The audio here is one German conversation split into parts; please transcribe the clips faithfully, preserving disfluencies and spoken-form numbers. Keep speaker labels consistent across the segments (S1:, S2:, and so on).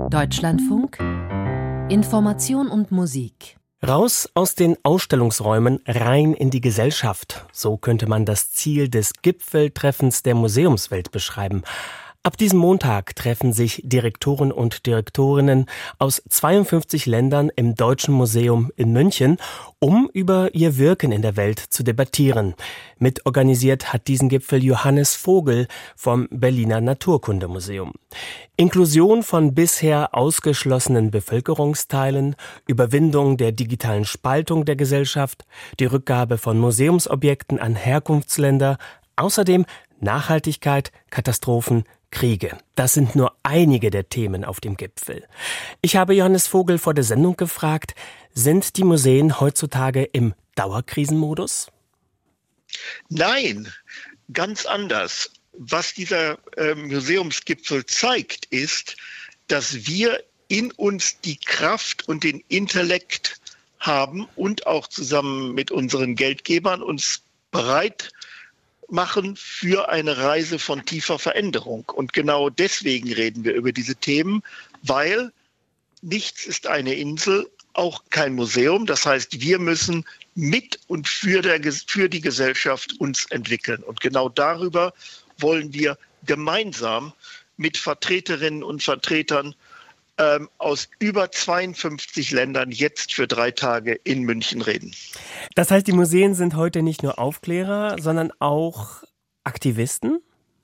S1: Deutschlandfunk Information und Musik.
S2: Raus aus den Ausstellungsräumen, rein in die Gesellschaft. So könnte man das Ziel des Gipfeltreffens der Museumswelt beschreiben. Ab diesem Montag treffen sich Direktoren und Direktorinnen aus zweiundfünfzig Ländern im Deutschen Museum in München, um über ihr Wirken in der Welt zu debattieren. Mitorganisiert hat diesen Gipfel Johannes Vogel vom Berliner Naturkundemuseum. Inklusion von bisher ausgeschlossenen Bevölkerungsteilen, Überwindung der digitalen Spaltung der Gesellschaft, die Rückgabe von Museumsobjekten an Herkunftsländer, außerdem Nachhaltigkeit, Katastrophen, Kriege. Das sind nur einige der Themen auf dem Gipfel. Ich habe Johannes Vogel vor der Sendung gefragt, sind die Museen heutzutage im Dauerkrisenmodus?
S3: Nein, ganz anders. Was dieser äh, Museumsgipfel zeigt, ist, dass wir in uns die Kraft und den Intellekt haben und auch zusammen mit unseren Geldgebern uns bereit machen für eine Reise von tiefer Veränderung. Und genau deswegen reden wir über diese Themen, weil nichts ist eine Insel, auch kein Museum. Das heißt, wir müssen mit und für, der, für die Gesellschaft uns entwickeln. Und genau darüber wollen wir gemeinsam mit Vertreterinnen und Vertretern ähm, aus über zweiundfünfzig Ländern jetzt für drei Tage in München reden.
S2: Das heißt, die Museen sind heute nicht nur Aufklärer, sondern auch Aktivisten?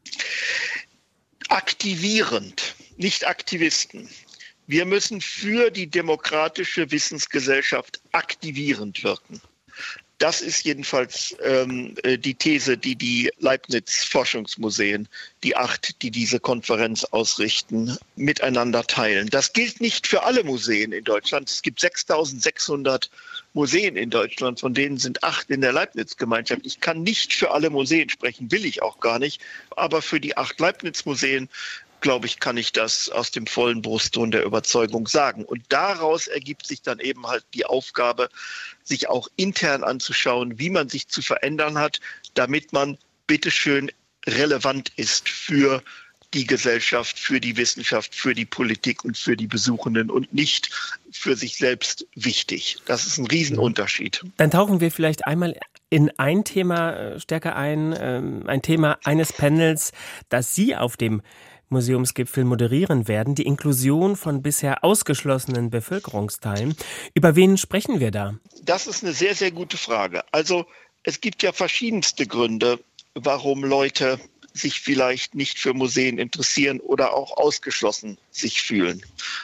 S3: Aktivierend, nicht Aktivisten. Wir müssen für die demokratische Wissensgesellschaft aktivierend wirken. Das ist jedenfalls ähm, die These, die die Leibniz-Forschungsmuseen, die acht, die diese Konferenz ausrichten, miteinander teilen. Das gilt nicht für alle Museen in Deutschland. Es gibt sechstausendsechshundert Museen in Deutschland, von denen sind acht in der Leibniz-Gemeinschaft. Ich kann nicht für alle Museen sprechen, will ich auch gar nicht. Aber für die acht Leibniz-Museen, glaube ich, kann ich das aus dem vollen Brustton der Überzeugung sagen. Und daraus ergibt sich dann eben halt die Aufgabe, sich auch intern anzuschauen, wie man sich zu verändern hat, damit man bitteschön relevant ist für die Gesellschaft, für die Wissenschaft, für die Politik und für die Besuchenden und nicht für sich selbst wichtig. Das ist ein Riesenunterschied.
S2: Dann tauchen wir vielleicht einmal in ein Thema stärker ein, ein Thema eines Panels, das Sie auf dem Museumsgipfel moderieren werden, die Inklusion von bisher ausgeschlossenen Bevölkerungsteilen. Über wen sprechen wir da?
S3: Das ist eine sehr, sehr gute Frage. Also es gibt ja verschiedenste Gründe, warum Leute sich vielleicht nicht für Museen interessieren oder auch ausgeschlossen sich fühlen.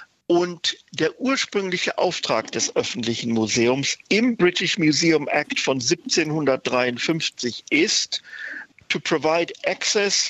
S3: Und der ursprüngliche Auftrag des öffentlichen Museums im British Museum Act von siebzehnhundertdreiundfünfzig ist, to provide access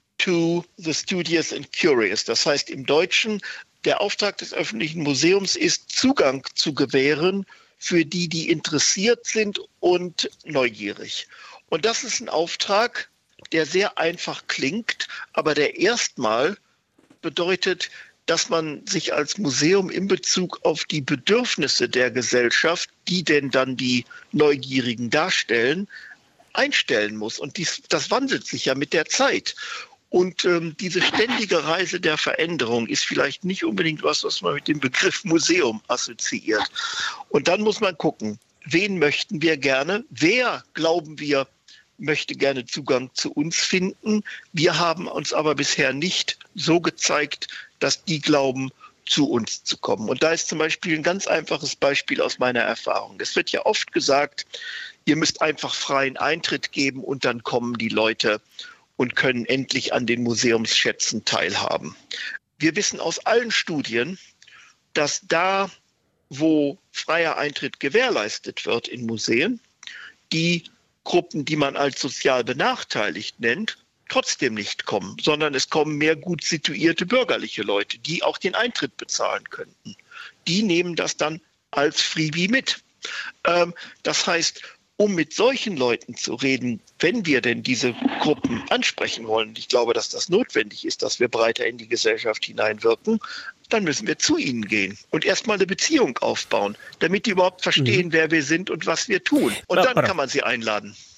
S3: to the studious and curious. Das heißt im Deutschen, der Auftrag des öffentlichen Museums ist, Zugang zu gewähren für die, die interessiert sind und neugierig. Und das ist ein Auftrag, der sehr einfach klingt, aber der erstmal bedeutet, dass man sich als Museum in Bezug auf die Bedürfnisse der Gesellschaft, die denn dann die Neugierigen darstellen, einstellen muss. Und dies, das wandelt sich ja mit der Zeit. Und ähm, diese ständige Reise der Veränderung ist vielleicht nicht unbedingt was, was man mit dem Begriff Museum assoziiert. Und dann muss man gucken, wen möchten wir gerne? Wer, glauben wir, möchte gerne Zugang zu uns finden? Wir haben uns aber bisher nicht so gezeigt, dass die glauben, zu uns zu kommen. Und da ist zum Beispiel ein ganz einfaches Beispiel aus meiner Erfahrung. Es wird ja oft gesagt, ihr müsst einfach freien Eintritt geben und dann kommen die Leute und können endlich an den Museumsschätzen teilhaben. Wir wissen aus allen Studien, dass da, wo freier Eintritt gewährleistet wird in Museen, die Gruppen, die man als sozial benachteiligt nennt, trotzdem nicht kommen, sondern es kommen mehr gut situierte bürgerliche Leute, die auch den Eintritt bezahlen könnten. Die nehmen das dann als Freebie mit. Ähm, das heißt, um mit solchen Leuten zu reden, wenn wir denn diese Gruppen ansprechen wollen, ich glaube, dass das notwendig ist, dass wir breiter in die Gesellschaft hineinwirken, dann müssen wir zu ihnen gehen und erstmal eine Beziehung aufbauen, damit die überhaupt verstehen, mhm. wer wir sind und was wir tun. Und dann kann man sie einladen.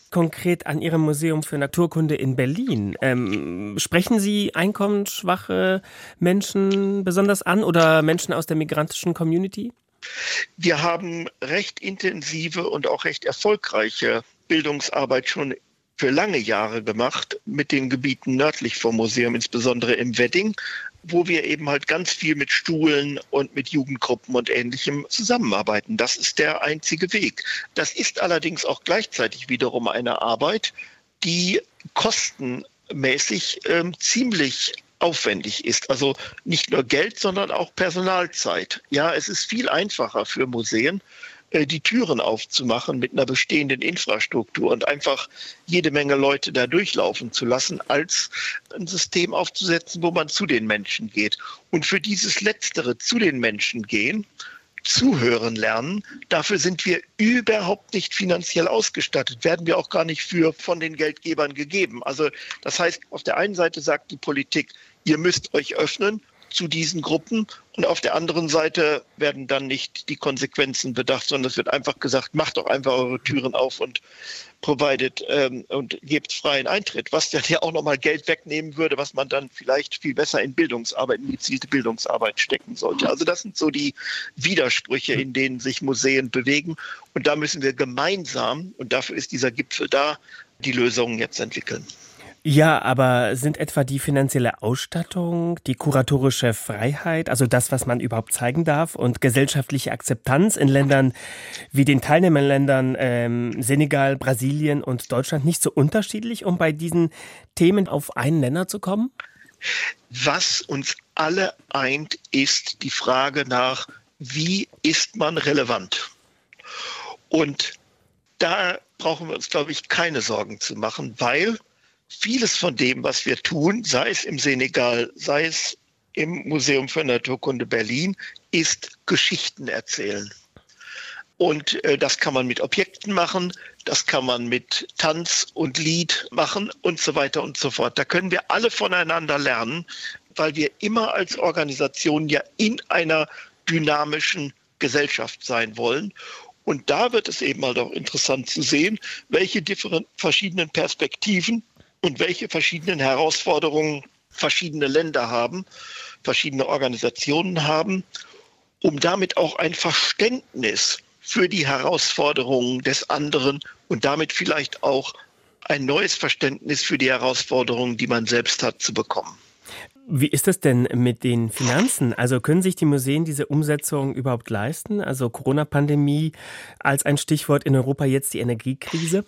S2: konkret an Ihrem Museum für Naturkunde in Berlin. Ähm, sprechen Sie einkommensschwache Menschen besonders an oder Menschen aus der migrantischen Community?
S3: Wir haben recht intensive und auch recht erfolgreiche Bildungsarbeit schon für lange Jahre gemacht mit den Gebieten nördlich vom Museum, insbesondere im Wedding, wo wir eben halt ganz viel mit Schulen und mit Jugendgruppen und Ähnlichem zusammenarbeiten. Das ist der einzige Weg. Das ist allerdings auch gleichzeitig wiederum eine Arbeit, die kostenmäßig ähm, ziemlich aufwendig ist. Also nicht nur Geld, sondern auch Personalzeit. Ja, es ist viel einfacher für Museen, die Türen aufzumachen mit einer bestehenden Infrastruktur und einfach jede Menge Leute da durchlaufen zu lassen, als ein System aufzusetzen, wo man zu den Menschen geht. Und für dieses Letztere, zu den Menschen gehen, zuhören lernen, dafür sind wir überhaupt nicht finanziell ausgestattet, werden wir auch gar nicht für von den Geldgebern gegeben. Also das heißt, auf der einen Seite sagt die Politik, ihr müsst euch öffnen zu diesen Gruppen und auf der anderen Seite werden dann nicht die Konsequenzen bedacht, sondern es wird einfach gesagt, macht doch einfach eure Türen auf und provided ähm, und gebt freien Eintritt, was dann ja auch nochmal Geld wegnehmen würde, was man dann vielleicht viel besser in Bildungsarbeit, in gezielte Bildungsarbeit stecken sollte. Also das sind so die Widersprüche, in denen sich Museen bewegen und da müssen wir gemeinsam, und dafür ist dieser Gipfel da, die Lösungen jetzt entwickeln.
S2: Ja, aber sind etwa die finanzielle Ausstattung, die kuratorische Freiheit, also das, was man überhaupt zeigen darf, und gesellschaftliche Akzeptanz in Ländern wie den Teilnehmerländern ähm, Senegal, Brasilien und Deutschland nicht so unterschiedlich, um bei diesen Themen auf einen Nenner zu kommen?
S3: Was uns alle eint, ist die Frage nach, wie ist man relevant? Und da brauchen wir uns, glaube ich, keine Sorgen zu machen, weil vieles von dem, was wir tun, sei es im Senegal, sei es im Museum für Naturkunde Berlin, ist Geschichten erzählen. Und äh, das kann man mit Objekten machen, das kann man mit Tanz und Lied machen und so weiter und so fort. Da können wir alle voneinander lernen, weil wir immer als Organisation ja in einer dynamischen Gesellschaft sein wollen. Und da wird es eben halt auch interessant zu sehen, welche differen- verschiedenen Perspektiven und welche verschiedenen Herausforderungen verschiedene Länder haben, verschiedene Organisationen haben, um damit auch ein Verständnis für die Herausforderungen des anderen und damit vielleicht auch ein neues Verständnis für die Herausforderungen, die man selbst hat, zu bekommen.
S2: Wie ist das denn mit den Finanzen? Also können sich die Museen diese Umsetzung überhaupt leisten? Also Corona-Pandemie als ein Stichwort, in Europa jetzt die Energiekrise?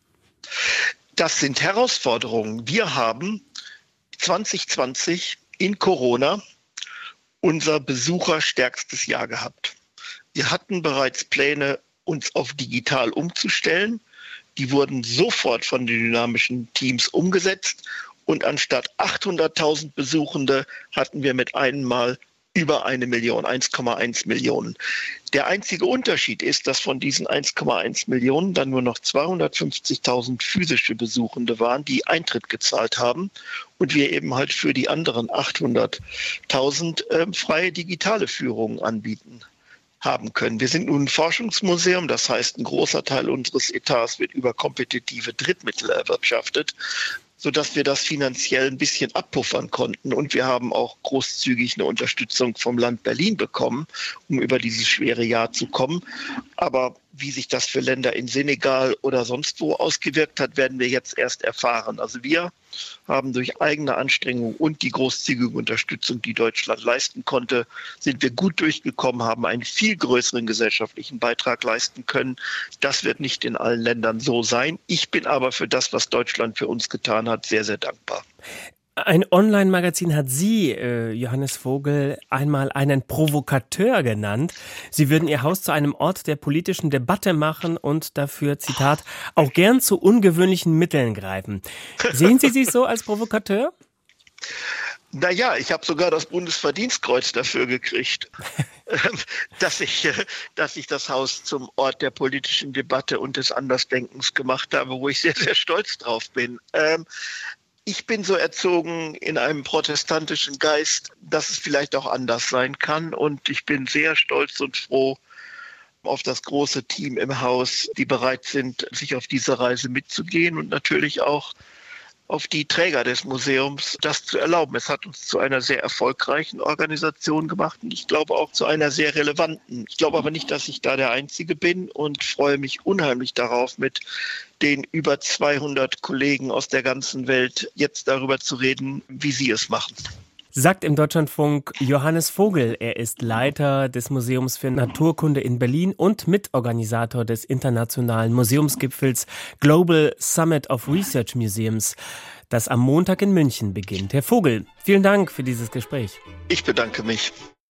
S3: Das sind Herausforderungen. Wir haben zwanzig zwanzig in Corona unser besucherstärkstes Jahr gehabt. Wir hatten bereits Pläne, uns auf digital umzustellen. Die wurden sofort von den dynamischen Teams umgesetzt. Und anstatt achthunderttausend Besuchende hatten wir mit einem Mal über eine Million, eins Komma eins Millionen. Der einzige Unterschied ist, dass von diesen eins Komma eins Millionen dann nur noch zweihundertfünfzigtausend physische Besuchende waren, die Eintritt gezahlt haben und wir eben halt für die anderen achthunderttausend äh, freie digitale Führungen anbieten haben können. Wir sind nun ein Forschungsmuseum, das heißt, ein großer Teil unseres Etats wird über kompetitive Drittmittel erwirtschaftet, sodass wir das finanziell ein bisschen abpuffern konnten. Und wir haben auch großzügig eine Unterstützung vom Land Berlin bekommen, um über dieses schwere Jahr zu kommen. Aber wie sich das für Länder in Senegal oder sonst wo ausgewirkt hat, werden wir jetzt erst erfahren. Also wir haben durch eigene Anstrengung und die großzügige Unterstützung, die Deutschland leisten konnte, sind wir gut durchgekommen, haben einen viel größeren gesellschaftlichen Beitrag leisten können. Das wird nicht in allen Ländern so sein. Ich bin aber für das, was Deutschland für uns getan hat, sehr, sehr dankbar.
S2: Ein Online-Magazin hat Sie, äh, Johannes Vogel, einmal einen Provokateur genannt. Sie würden Ihr Haus zu einem Ort der politischen Debatte machen und dafür, Zitat, auch gern zu ungewöhnlichen Mitteln greifen. Sehen Sie sich so als Provokateur?
S3: Naja, ich habe sogar das Bundesverdienstkreuz dafür gekriegt, dass ich, dass ich das Haus zum Ort der politischen Debatte und des Andersdenkens gemacht habe, wo ich sehr, sehr stolz drauf bin. Ähm, Ich bin so erzogen in einem protestantischen Geist, dass es vielleicht auch anders sein kann. Und ich bin sehr stolz und froh, auf das große Team im Haus, die bereit sind, sich auf diese Reise mitzugehen und natürlich auch auf die Träger des Museums, das zu erlauben. Es hat uns zu einer sehr erfolgreichen Organisation gemacht und ich glaube auch zu einer sehr relevanten. Ich glaube aber nicht, dass ich da der Einzige bin und freue mich unheimlich darauf, mit den über zweihundert Kollegen aus der ganzen Welt jetzt darüber zu reden, wie sie es machen.
S2: Sagt im Deutschlandfunk Johannes Vogel. Er ist Leiter des Museums für Naturkunde in Berlin und Mitorganisator des internationalen Museumsgipfels Global Summit of Research Museums, das am Montag in München beginnt. Herr Vogel, vielen Dank für dieses Gespräch.
S3: Ich bedanke mich.